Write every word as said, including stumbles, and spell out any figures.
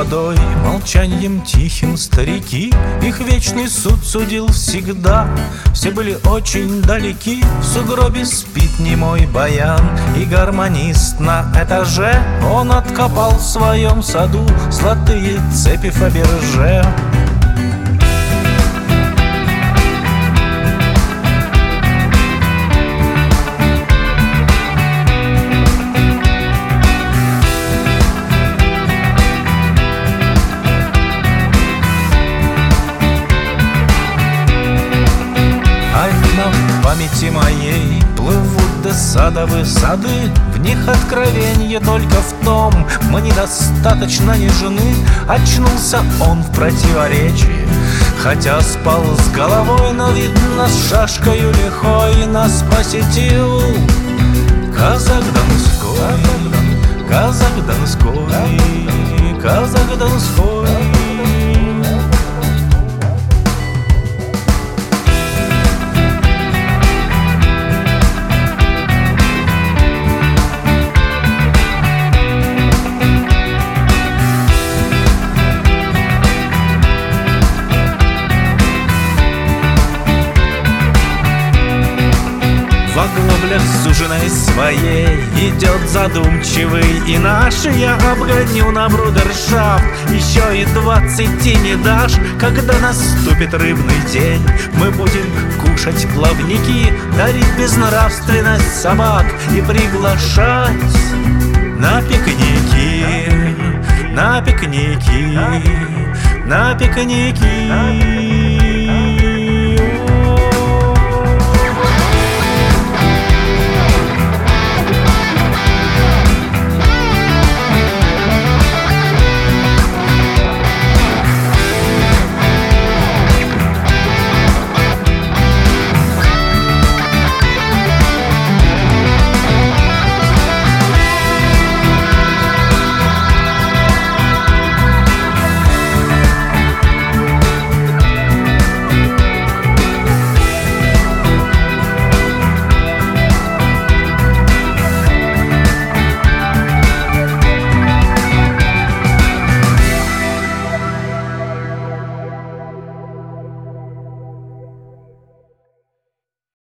водой, молчанием тихим старики. Их вечный суд судил всегда. Все были очень далеки. В сугробе спит немой баян, и гармонист на этаже. Он откопал в своем саду золотые цепи Фаберже. В памяти моей плывут до садовые сады. В них откровенье только в том: мы недостаточно нежны. Очнулся он в противоречии, хотя спал с головой, но, видно, с шашкою лихой нас посетил казак Донской, казак Донской, казак Донской. В оглоблях суженой своей идет задумчивый и наш. Я обгоню на брудершафт, еще и двадцати не дашь. Когда наступит рыбный день, мы будем кушать плавники, дарить безнравственность собак и приглашать на пикники, на пикники, на пикники.